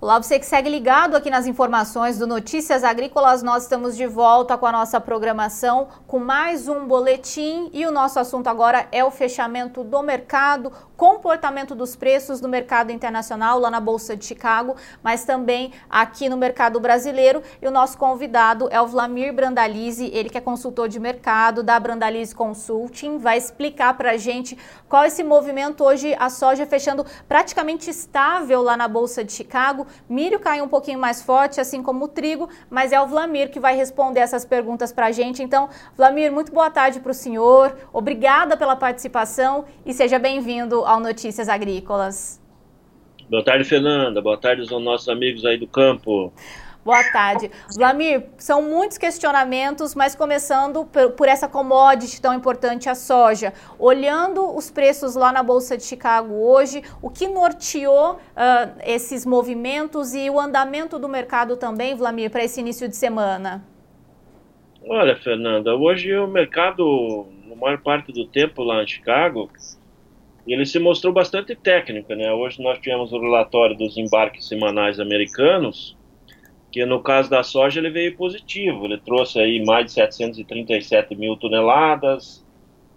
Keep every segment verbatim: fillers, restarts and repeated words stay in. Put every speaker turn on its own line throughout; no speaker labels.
Olá, você que segue ligado aqui nas informações do Notícias Agrícolas, nós estamos de volta com a nossa programação, com mais um boletim e o nosso assunto agora é o fechamento do mercado, comportamento dos preços no mercado internacional, lá na Bolsa de Chicago, mas também aqui no mercado brasileiro. E o nosso convidado é o Vlamir Brandalize, ele que é consultor de mercado da Brandalize Consulting, vai explicar para a gente qual é esse movimento hoje, a soja fechando praticamente estável lá na Bolsa de Chicago. Milho caiu um pouquinho mais forte, assim como o trigo, mas é o Vlamir que vai responder essas perguntas para a gente. Então, Vlamir, muito boa tarde para o senhor, obrigada pela participação e seja bem-vindo ao Notícias Agrícolas.
Boa tarde, Fernanda, boa tarde aos nossos amigos aí do campo.
Boa tarde. Vlamir, são muitos questionamentos, mas começando por, por essa commodity tão importante, a soja. Olhando os preços lá na Bolsa de Chicago hoje, o que norteou uh, esses movimentos e o andamento do mercado também, Vlamir, para esse início de semana?
Olha, Fernanda, hoje o mercado, na maior parte do tempo lá em Chicago, ele se mostrou bastante técnico, né? Hoje nós tivemos o relatório dos embarques semanais americanos, que no caso da soja ele veio positivo, ele trouxe aí mais de setecentos e trinta e sete mil toneladas,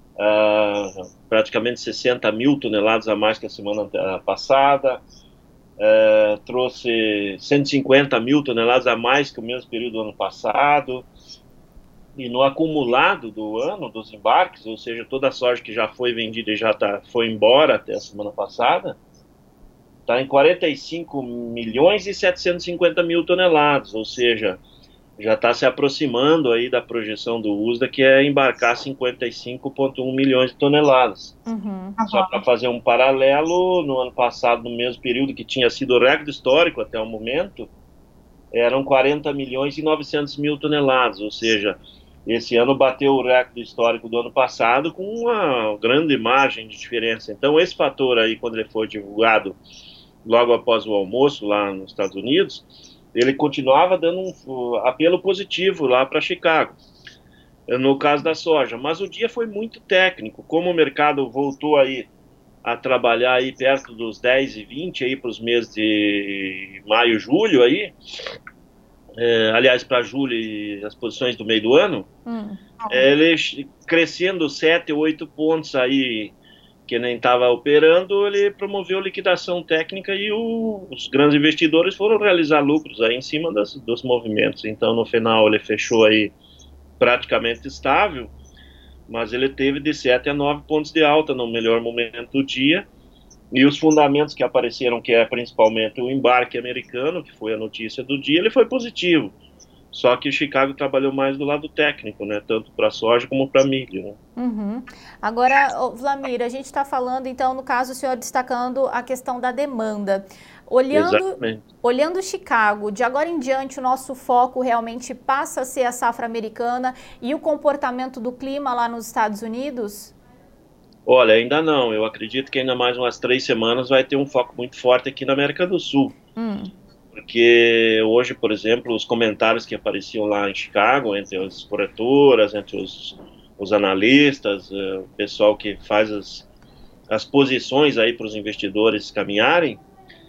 uh, praticamente sessenta mil toneladas a mais que a semana passada, uh, trouxe cento e cinquenta mil toneladas a mais que o mesmo período do ano passado, e no acumulado do ano dos embarques, ou seja, toda a soja que já foi vendida e já tá, foi embora até a semana passada, está em quarenta e cinco milhões e setecentos e cinquenta mil toneladas, ou seja, já está se aproximando aí da projeção do U S D A, que é embarcar cinquenta e cinco vírgula um milhões de toneladas.
Uhum.
Só para fazer um paralelo, no ano passado, no mesmo período que tinha sido o recorde histórico até o momento, eram quarenta milhões e novecentos mil toneladas, ou seja, esse ano bateu o recorde histórico do ano passado com uma grande margem de diferença. Então, esse fator aí, quando ele foi divulgado logo após o almoço lá nos Estados Unidos, ele continuava dando um apelo positivo lá para Chicago, no caso da soja. Mas o dia foi muito técnico, como o mercado voltou aí a trabalhar aí perto dos dez e vinte aí para os meses de maio, julho aí, é, aliás, para julho e as posições do meio do ano, hum. é, ele crescendo sete, oito pontos aí, que nem estava operando, ele promoveu liquidação técnica e o, os grandes investidores foram realizar lucros aí em cima das, dos movimentos. Então, no final, ele fechou aí praticamente estável, mas ele teve de sete a nove pontos de alta no melhor momento do dia. E os fundamentos que apareceram, que é principalmente o embarque americano, que foi a notícia do dia, ele foi positivo. Só que o Chicago trabalhou mais do lado técnico, né? Tanto para soja como para milho, né?
Uhum. Agora, Vlamir, a gente está falando, então, no caso, o senhor destacando a questão da demanda. Olhando, olhando Chicago, de agora em diante, o nosso foco realmente passa a ser a safra americana e o comportamento do clima lá nos Estados Unidos?
Olha, ainda não. Eu acredito que ainda mais umas três semanas vai ter um foco muito forte aqui na América do Sul. Hum. Porque hoje, por exemplo, os comentários que apareciam lá em Chicago, entre as corretoras, entre os, os analistas, uh, o pessoal que faz as, as posições aí para os investidores caminharem,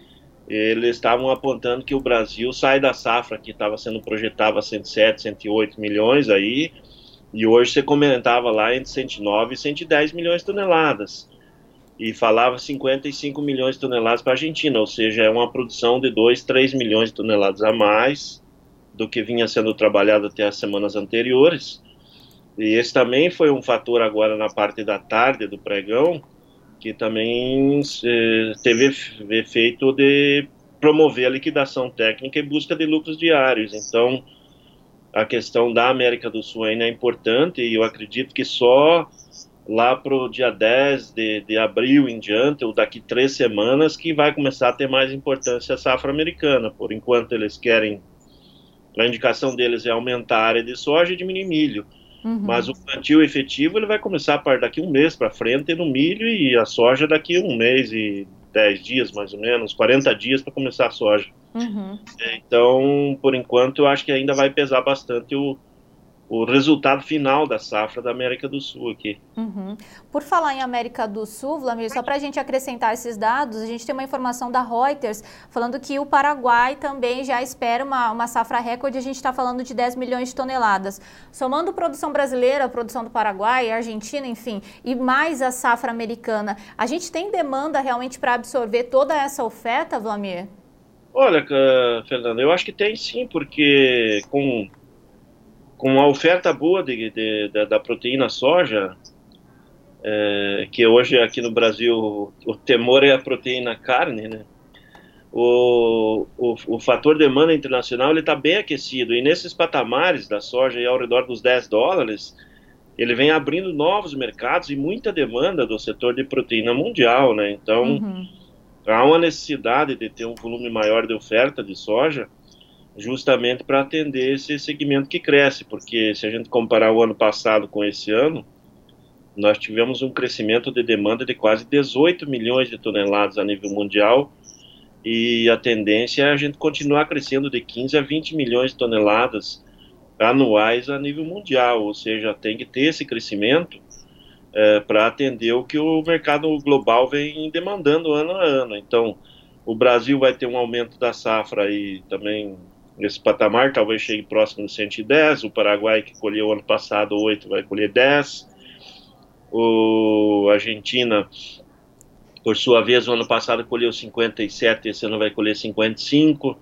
eles estavam apontando que o Brasil sai da safra que estava sendo projetada cento e sete, cento e oito milhões aí, e hoje você comentava lá entre cento e nove e cento e dez milhões de toneladas. E falava cinquenta e cinco milhões de toneladas para a Argentina, ou seja, é uma produção de dois, três milhões de toneladas a mais do que vinha sendo trabalhado até as semanas anteriores. E esse também foi um fator agora na parte da tarde do pregão, que também eh, teve efeito de promover a liquidação técnica em busca de lucros diários. Então, a questão da América do Sul ainda é importante e eu acredito que só lá para o dia dez de, de abril em diante, ou daqui três semanas, que vai começar a ter mais importância a safra americana. Por enquanto eles querem, a indicação deles é aumentar a área de soja e diminuir milho. Uhum. Mas o plantio efetivo ele vai começar a partir daqui um mês para frente no milho e a soja daqui um mês e dez dias mais ou menos, quarenta dias para começar a soja. Uhum. Então, por enquanto, eu acho que ainda vai pesar bastante o, o resultado final da safra da América do Sul aqui.
Uhum. Por falar em América do Sul, Wlamir, só para a gente acrescentar esses dados, a gente tem uma informação da Reuters falando que o Paraguai também já espera uma, uma safra recorde, a gente está falando de dez milhões de toneladas. Somando produção brasileira, a produção do Paraguai, Argentina, enfim, e mais a safra americana, a gente tem demanda realmente para absorver toda essa oferta, Wlamir?
Olha, Fernando, eu acho que tem sim, porque com... com a oferta boa de, de, de, da proteína soja, é, que hoje aqui no Brasil o temor é a proteína carne, né? O, o, o fator demanda internacional está bem aquecido, e nesses patamares da soja aí, ao redor dos dez dólares, ele vem abrindo novos mercados e muita demanda do setor de proteína mundial, né? Então, uhum. há uma necessidade de ter um volume maior de oferta de soja, justamente para atender esse segmento que cresce, porque se a gente comparar o ano passado com esse ano, nós tivemos um crescimento de demanda de quase dezoito milhões de toneladas a nível mundial, e a tendência é a gente continuar crescendo de quinze a vinte milhões de toneladas anuais a nível mundial, ou seja, tem que ter esse crescimento é, para atender o que o mercado global vem demandando ano a ano. Então, o Brasil vai ter um aumento da safra aí também. Esse patamar talvez chegue próximo de cento e dez, o Paraguai, que colheu ano passado oito, vai colher dez, o a Argentina, por sua vez, o ano passado colheu cinquenta e sete, esse ano vai colher cinquenta e cinco,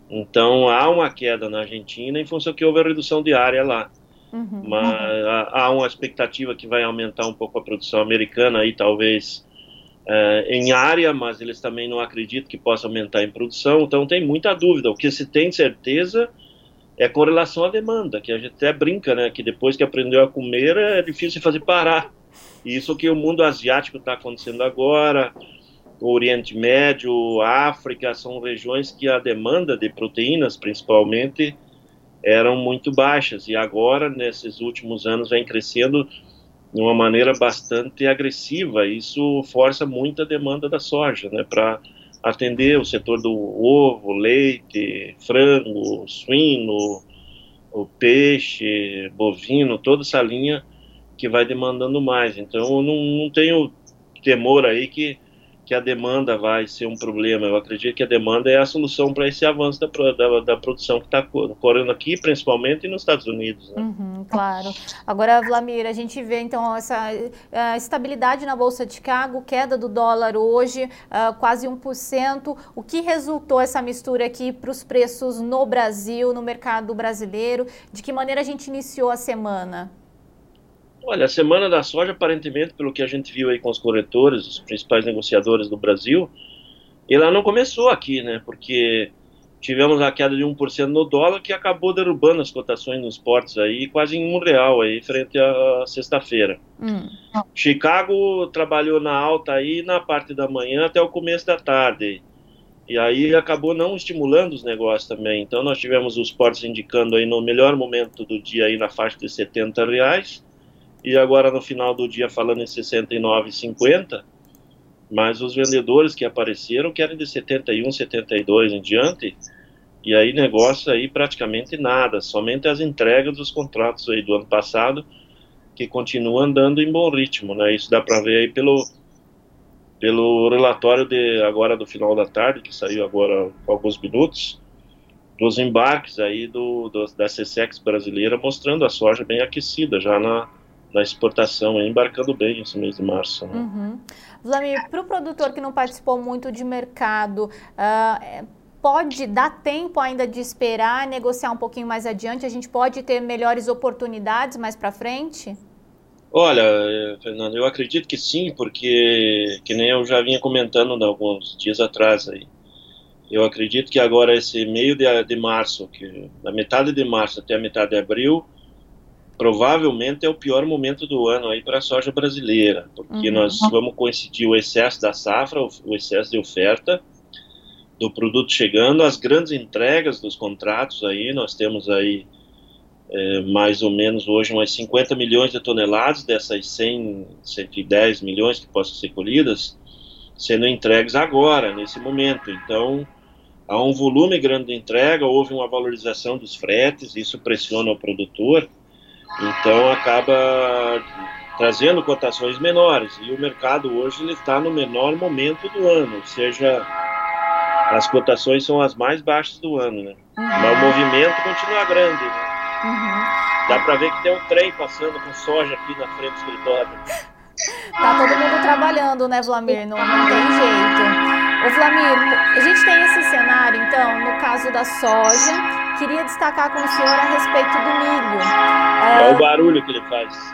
então há uma queda na Argentina em função que houve a redução de área lá, uhum, mas uhum. há uma expectativa que vai aumentar um pouco a produção americana aí, talvez Uh, em área, mas eles também não acreditam que possa aumentar em produção, então tem muita dúvida. O que se tem certeza é com relação à demanda, que a gente até brinca, né, que depois que aprendeu a comer é difícil fazer parar. E isso que o mundo asiático está acontecendo agora, o Oriente Médio, a África, são regiões que a demanda de proteínas, principalmente, eram muito baixas, e agora, nesses últimos anos, vem crescendo de uma maneira bastante agressiva. Isso força muito a demanda da soja, né, para atender o setor do ovo, leite, frango, suíno, o peixe, bovino, toda essa linha que vai demandando mais. Então, eu não, não tenho temor aí que, que a demanda vai ser um problema. Eu acredito que a demanda é a solução para esse avanço da, da, da produção que está ocorrendo aqui, principalmente nos Estados Unidos, né?
Uhum, claro. Agora, Wlamir, a gente vê então essa uh, estabilidade na Bolsa de Chicago, queda do dólar hoje, uh, quase um por cento. O que resultou essa mistura aqui para os preços no Brasil, no mercado brasileiro? De que maneira a gente iniciou a semana?
Olha, a semana da soja, aparentemente, pelo que a gente viu aí com os corretores, os principais negociadores do Brasil, ela não começou aqui, né? Porque tivemos a queda de um por cento no dólar, que acabou derrubando as cotações nos portos aí, quase em um real aí, frente à sexta-feira. Hum. Chicago trabalhou na alta aí na parte da manhã até o começo da tarde. E aí acabou não estimulando os negócios também. Então nós tivemos os portos indicando aí no melhor momento do dia aí na faixa de setenta reais. E agora no final do dia falando em sessenta e nove reais e cinquenta centavos, mas os vendedores que apareceram querem de setenta e um, setenta e dois em diante, e aí negócio aí praticamente nada, somente as entregas dos contratos aí do ano passado, que continuam andando em bom ritmo, né? Isso dá para ver aí pelo, pelo relatório de agora do final da tarde, que saiu agora há alguns minutos, dos embarques aí do, do, da Secex brasileira, mostrando a soja bem aquecida já na na exportação, embarcando bem esse mês de março. Né?
Uhum. Wlamir, para o produtor que não participou muito de mercado, uh, pode dar tempo ainda de esperar, negociar um pouquinho mais adiante? A gente pode ter melhores oportunidades mais para frente?
Olha, Fernando, eu acredito que sim, porque, que nem eu já vinha comentando alguns dias atrás aí, eu acredito que agora esse meio de, de março, que da metade de março até a metade de abril, provavelmente é o pior momento do ano aí para a soja brasileira, porque uhum. nós vamos coincidir o excesso da safra, o excesso de oferta do produto chegando, as grandes entregas dos contratos aí, nós temos aí é, mais ou menos hoje umas cinquenta milhões de toneladas dessas cem, cento e dez milhões que possam ser colhidas, sendo entregues agora, nesse momento. Então, há um volume grande de entrega, houve uma valorização dos fretes, isso pressiona o produtor. Então acaba trazendo cotações menores, e o mercado hoje está no menor momento do ano, ou seja, as cotações são as mais baixas do ano, né? Uhum. Mas o movimento continua grande, né? Uhum. Dá para ver que tem um trem passando com soja aqui na frente do escritório.
Tá todo mundo trabalhando, né, Vlamir? Não, não tem jeito. Ô, Vlamir, a gente tem esse cenário, então, no caso da soja. Queria destacar com o senhor a respeito do milho.
É, é o barulho que ele faz.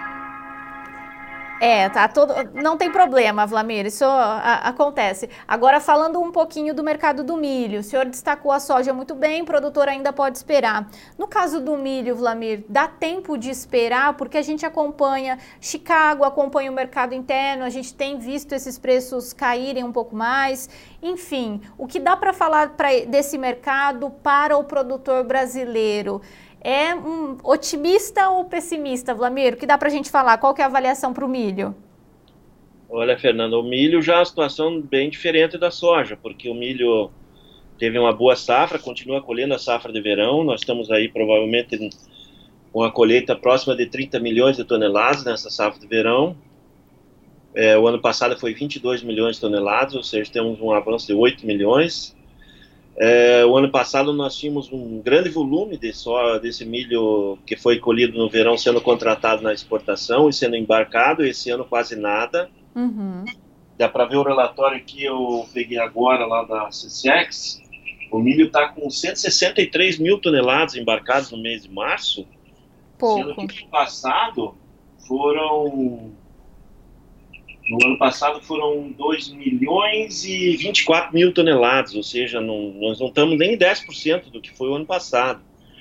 É, tá todo... Não tem problema, Vlamir, isso a, acontece. Agora, falando um pouquinho do mercado do milho, o senhor destacou a soja muito bem, o produtor ainda pode esperar. No caso do milho, Vlamir, dá tempo de esperar? Porque a gente acompanha Chicago, acompanha o mercado interno, a gente tem visto esses preços caírem um pouco mais. Enfim, o que dá para falar pra, desse mercado para o produtor brasileiro? É um otimista ou pessimista, Vlamir? O que dá para a gente falar? Qual que é a avaliação para o milho?
Olha, Fernanda, o milho já é uma situação bem diferente da soja, porque o milho teve uma boa safra, continua colhendo a safra de verão. Nós estamos aí provavelmente com a colheita próxima de trinta milhões de toneladas nessa safra de verão. É, o ano passado foi vinte e dois milhões de toneladas, ou seja, temos um avanço de oito milhões. É, o ano passado nós tínhamos um grande volume de só, desse milho que foi colhido no verão sendo contratado na exportação e sendo embarcado, esse ano quase nada. Uhum. Dá para ver o relatório que eu peguei agora lá da CSEX, o milho está com cento e sessenta e três mil toneladas embarcadas no mês de março,
pouco.
Sendo que no passado foram... No ano passado foram dois milhões e vinte e quatro mil toneladas, ou seja, não, nós não estamos nem dez por cento do que foi o ano passado.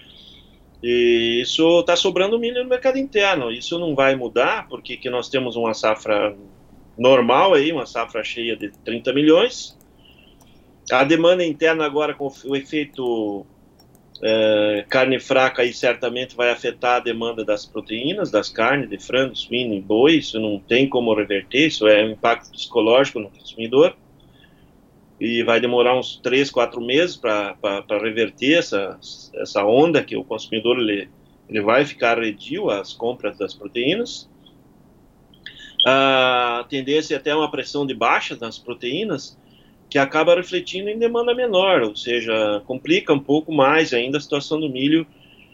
E isso está sobrando milho no mercado interno. Isso não vai mudar, porque que nós temos uma safra normal, aí, uma safra cheia de trinta milhões. A demanda interna agora, com o efeito é, carne fraca, aí, certamente vai afetar a demanda das proteínas, das carnes, de frango, suíno e boi. Isso não tem como reverter, isso é um impacto psicológico no consumidor. E vai demorar uns três, quatro meses para reverter essa, essa onda que o consumidor ele, ele vai ficar redio às compras das proteínas. A tendência é até uma pressão de baixa nas proteínas, que acaba refletindo em demanda menor, ou seja, complica um pouco mais ainda a situação do milho,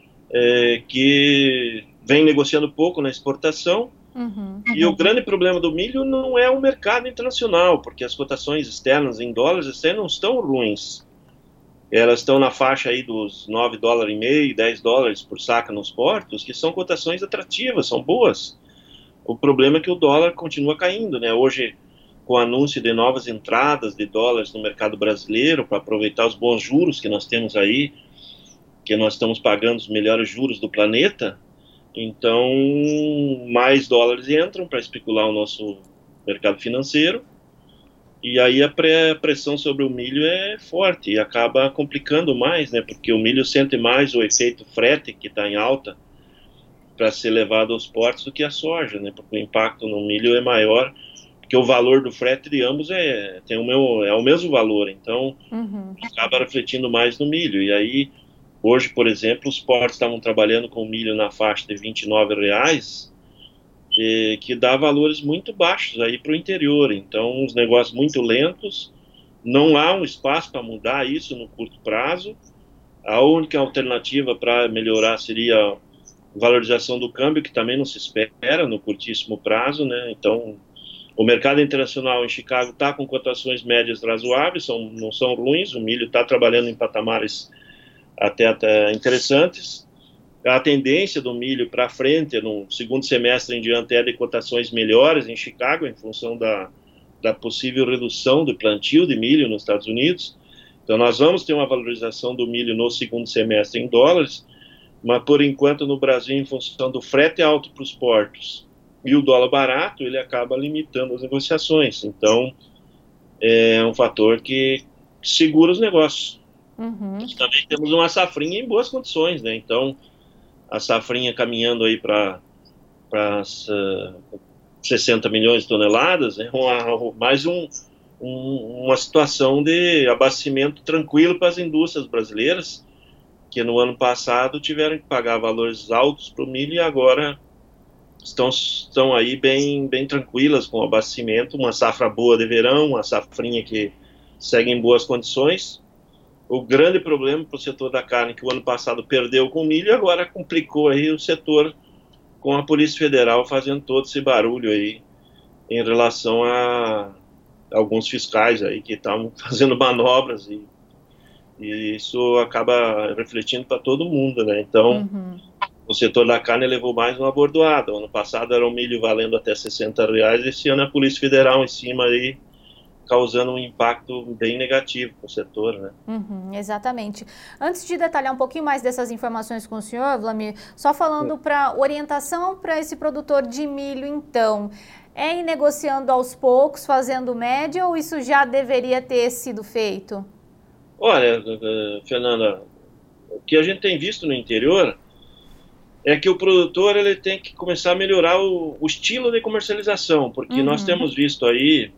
é, que vem negociando pouco na exportação. Uhum. E o grande problema do milho não é o mercado internacional, porque as cotações externas em dólares até não estão ruins. Elas estão na faixa aí dos nove dólares e meio, dez dólares por saca nos portos, que são cotações atrativas, são boas. O problema é que o dólar continua caindo, né? Hoje, com o anúncio de novas entradas de dólares no mercado brasileiro, para aproveitar os bons juros que nós temos aí, que nós estamos pagando os melhores juros do planeta, então mais dólares entram para especular o nosso mercado financeiro, e aí a pressão sobre o milho é forte e acaba complicando mais, né? Porque o milho sente mais o efeito frete, que está em alta, para ser levado aos portos, do que a soja, né? Porque o impacto no milho é maior, porque o valor do frete de ambos é, tem o, meu, é o mesmo valor, então uhum. acaba refletindo mais no milho. E aí, hoje, por exemplo, os portos estavam trabalhando com milho na faixa de vinte e nove reais, e, que dá valores muito baixos aí para o interior. Então, uns negócios muito lentos, não há um espaço para mudar isso no curto prazo. A única alternativa para melhorar seria a valorização do câmbio, que também não se espera no curtíssimo prazo, né? Então, o mercado internacional em Chicago está com cotações médias razoáveis, são, não são ruins, o milho está trabalhando em patamares até, até interessantes. A tendência do milho para frente, no segundo semestre em diante, é de cotações melhores em Chicago, em função da, da possível redução do plantio de milho nos Estados Unidos. Então, nós vamos ter uma valorização do milho no segundo semestre em dólares, mas, por enquanto, no Brasil, em função do frete alto para os portos e o dólar barato, ele acaba limitando as negociações. Então, é um fator que segura os negócios. Uhum. Também temos uma safrinha em boas condições, né? Então, a safrinha caminhando aí para uh, sessenta milhões de toneladas, é uma, mais um, um, uma situação de abastecimento tranquilo para as indústrias brasileiras, que no ano passado tiveram que pagar valores altos para o milho e agora estão, estão aí bem, bem tranquilas com o abastecimento, uma safra boa de verão, uma safrinha que segue em boas condições. O grande problema para o setor da carne, que o ano passado perdeu com o milho, agora complicou aí o setor com a Polícia Federal fazendo todo esse barulho aí em relação a alguns fiscais aí que estavam fazendo manobras e, e isso acaba refletindo para todo mundo, né? Então, uhum. o setor da carne levou mais uma bordoada. O ano passado era um milho valendo até sessenta reais, esse ano a Polícia Federal em cima aí, causando um impacto bem negativo para o setor, né?
Uhum, exatamente. Antes de detalhar um pouquinho mais dessas informações com o senhor, Wlamir, só falando para orientação para esse produtor de milho, então, é ir negociando aos poucos, fazendo média, ou isso já deveria ter sido feito?
Olha, Fernanda, o que a gente tem visto no interior é que o produtor ele tem que começar a melhorar o, o estilo de comercialização, porque uhum. nós temos visto aí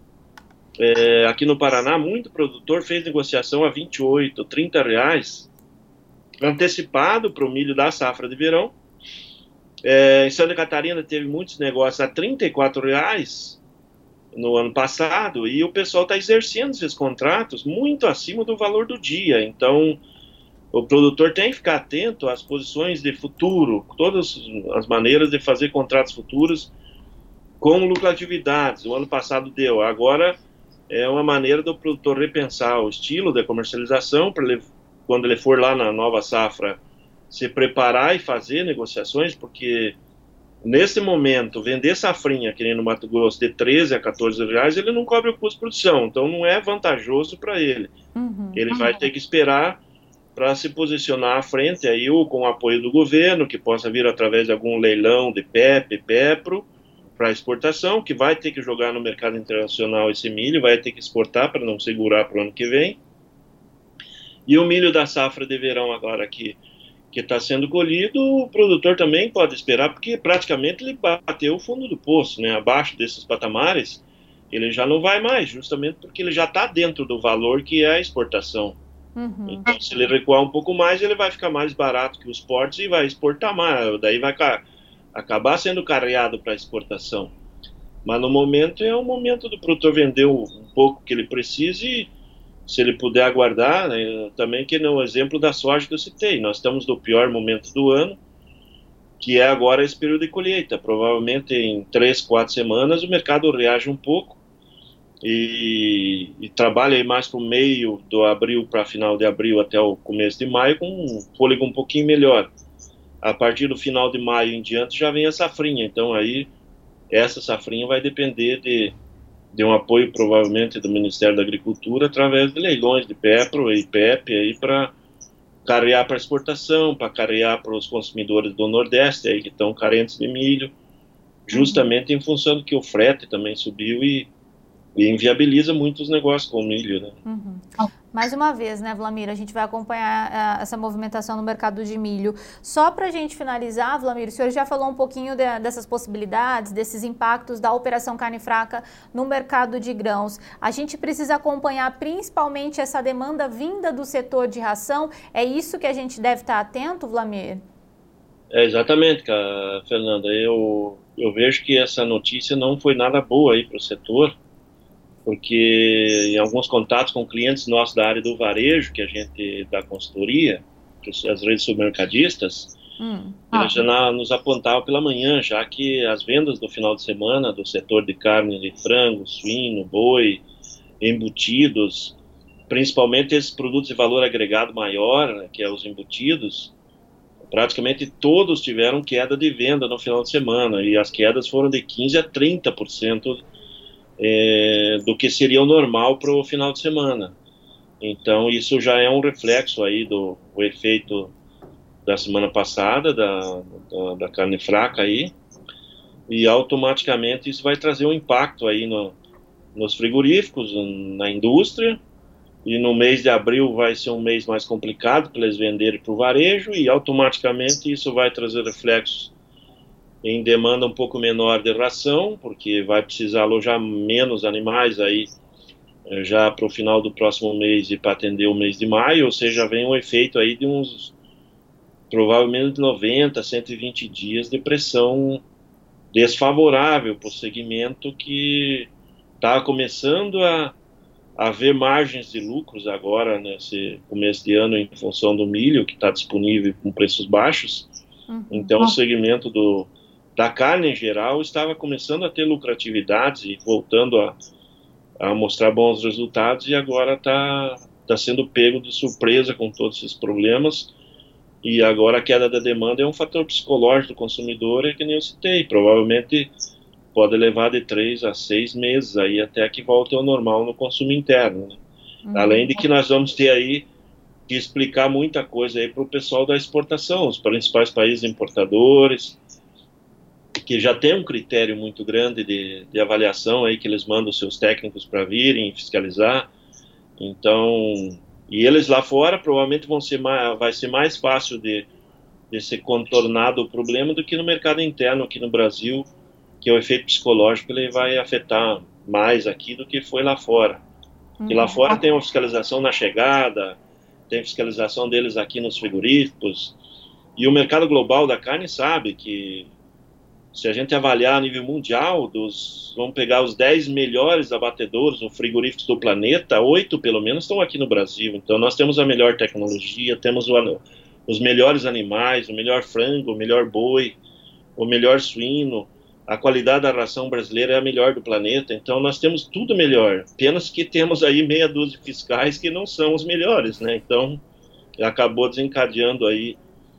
É, aqui no Paraná, muito produtor fez negociação a vinte e oito, trinta reais, antecipado para o milho da safra de verão. É, em Santa Catarina teve muitos negócios a trinta e quatro reais no ano passado, e o pessoal está exercendo esses contratos muito acima do valor do dia. Então, o produtor tem que ficar atento às posições de futuro, todas as maneiras de fazer contratos futuros com lucratividades. O ano passado deu, agora é uma maneira do produtor repensar o estilo da comercialização, para ele, quando ele for lá na nova safra, se preparar e fazer negociações, porque nesse momento, vender safrinha, que nem no Mato Grosso, de treze a quatorze reais, ele não cobre o custo de produção, então não é vantajoso para ele. Uhum, ele uhum. vai ter que esperar para se posicionar à frente, aí, ou com o apoio do governo, que possa vir através de algum leilão de P E P, PEPRO, para exportação, que vai ter que jogar no mercado internacional esse milho, vai ter que exportar para não segurar para o ano que vem. E o milho da safra de verão agora que que está sendo colhido, o produtor também pode esperar, porque praticamente ele bateu o fundo do poço, né? Abaixo desses patamares, ele já não vai mais, justamente porque ele já está dentro do valor que é a exportação. Uhum. Então, se ele recuar um pouco mais, ele vai ficar mais barato que os portos e vai exportar mais, daí vai acabar sendo carreado para exportação. Mas no momento é o momento do produtor vender um pouco que ele precisa e, se ele puder aguardar, né, também que no exemplo da soja que eu citei, nós estamos no pior momento do ano, que é agora esse período de colheita. Provavelmente em três, quatro semanas o mercado reage um pouco e, e trabalha aí mais para o meio do abril para final de abril até o começo de maio com um fôlego um pouquinho melhor. A partir do final de maio em diante já vem a safrinha, então aí essa safrinha vai depender de, de um apoio provavelmente do Ministério da Agricultura através de leilões de PEPRO e P E P aí para carrear para exportação, para carrear para os consumidores do Nordeste aí que estão carentes de milho, justamente uhum. em função do que o frete também subiu e, e inviabiliza muitos negócios com o milho, né?
Uhum. Mais uma vez, né, Wlamir, a gente vai acompanhar uh, essa movimentação no mercado de milho. Só para a gente finalizar, Wlamir, o senhor já falou um pouquinho de, dessas possibilidades, desses impactos da Operação Carne Fraca no mercado de grãos. A gente precisa acompanhar principalmente essa demanda vinda do setor de ração. É isso que a gente deve estar atento, Wlamir?
É, exatamente, cara, Fernanda. Eu, eu vejo que essa notícia não foi nada boa aí para o setor, porque em alguns contatos com clientes nossos da área do varejo, que a gente dá consultoria, as redes supermercadistas, hum. eles já nos apontavam pela manhã, já que as vendas do final de semana do setor de carne de frango, suíno, boi, embutidos, principalmente esses produtos de valor agregado maior, né, que é os embutidos, praticamente todos tiveram queda de venda no final de semana, e as quedas foram de quinze a trinta por cento É, do que seria o normal para o final de semana. Então isso já é um reflexo aí do o efeito da semana passada da, da, da carne fraca aí, e automaticamente isso vai trazer um impacto aí no, nos frigoríficos, na indústria, e no mês de abril vai ser um mês mais complicado para eles venderem para o varejo, e automaticamente isso vai trazer reflexos em demanda um pouco menor de ração, porque vai precisar alojar menos animais aí já para o final do próximo mês e para atender o mês de maio, ou seja, vem um efeito aí de uns, provavelmente noventa, cento e vinte dias de pressão desfavorável para o segmento que está começando a, a ver margens de lucros agora, nesse começo de ano, em função do milho, que está disponível com preços baixos. Uhum. Então, o segmento do, da carne em geral estava começando a ter lucratividades e voltando a, a mostrar bons resultados, e agora está tá sendo pego de surpresa com todos esses problemas. E agora a queda da demanda é um fator psicológico do consumidor, é que nem eu citei, provavelmente pode levar de três a seis meses aí até que volte ao normal no consumo interno, né? Uhum. Além de que nós vamos ter aí que explicar muita coisa aí para o pessoal da exportação, os principais países importadores, que já tem um critério muito grande de, de avaliação aí, que eles mandam seus técnicos para virem fiscalizar. Então, e eles lá fora provavelmente vão ser mais, vai ser mais fácil de, de ser contornado o problema do que no mercado interno aqui no Brasil, que é o efeito psicológico, ele vai afetar mais aqui do que foi lá fora. Uhum. E lá fora tem uma fiscalização na chegada, tem fiscalização deles aqui nos frigoríficos, e o mercado global da carne sabe que, se a gente avaliar a nível mundial, dos, vamos pegar os dez melhores abatedouros ou frigoríficos do planeta, oito pelo menos estão aqui no Brasil. Então nós temos a melhor tecnologia, temos o, os melhores animais, o melhor frango, o melhor boi, o melhor suíno, a qualidade da ração brasileira é a melhor do planeta, então nós temos tudo melhor, apenas que temos aí meia dúzia de fiscais que não são os melhores, né? Então acabou desencadeando aí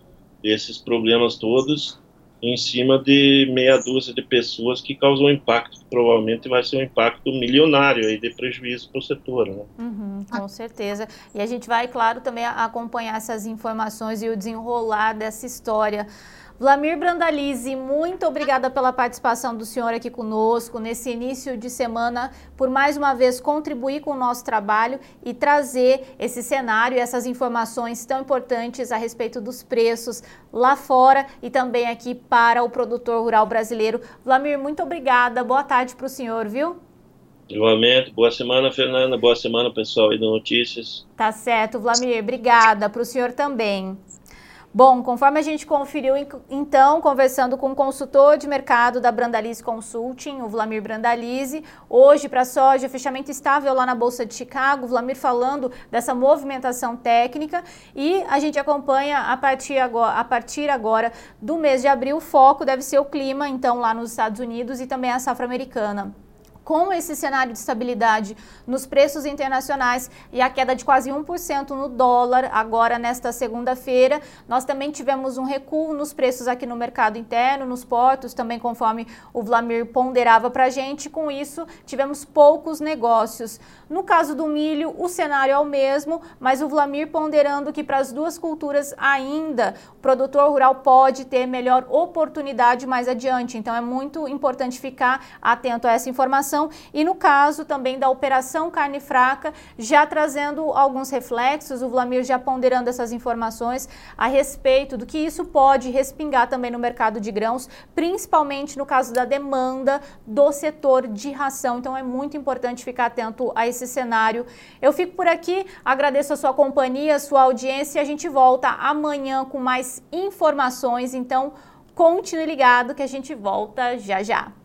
esses problemas todos em cima de meia dúzia de pessoas, que causou um impacto, que provavelmente vai ser um impacto milionário aí de prejuízo para o setor, né?
Uhum, com certeza. E a gente vai, claro, também acompanhar essas informações e o desenrolar dessa história. Wlamir Brandalize, muito obrigada pela participação do senhor aqui conosco nesse início de semana, por mais uma vez contribuir com o nosso trabalho e trazer esse cenário e essas informações tão importantes a respeito dos preços lá fora e também aqui para o produtor rural brasileiro. Wlamir, muito obrigada, boa tarde para o senhor, viu?
Igualmente, boa semana, Fernanda, boa semana, pessoal aí do Notícias.
Tá certo, Wlamir, obrigada, para o senhor também. Bom, conforme a gente conferiu, então, conversando com o consultor de mercado da Brandalize Consulting, o Wlamir Brandalize, hoje para a soja, fechamento estável lá na Bolsa de Chicago, o Wlamir falando dessa movimentação técnica, e a gente acompanha a partir, agora, a partir agora do mês de abril, o foco deve ser o clima, então, lá nos Estados Unidos e também a safra americana. Com esse cenário de estabilidade nos preços internacionais e a queda de quase um por cento no dólar agora nesta segunda-feira, nós também tivemos um recuo nos preços aqui no mercado interno, nos portos, também conforme o Wlamir ponderava para a gente. Com isso, tivemos poucos negócios. No caso do milho, o cenário é o mesmo, mas o Wlamir ponderando que para as duas culturas ainda o produtor rural pode ter melhor oportunidade mais adiante. Então é muito importante ficar atento a essa informação. E no caso também da operação carne fraca, já trazendo alguns reflexos, o Wlamir já ponderando essas informações a respeito do que isso pode respingar também no mercado de grãos, principalmente no caso da demanda do setor de ração. Então é muito importante ficar atento a esse cenário. Eu fico por aqui, agradeço a sua companhia, a sua audiência, e a gente volta amanhã com mais informações. Então continue ligado que a gente volta já já.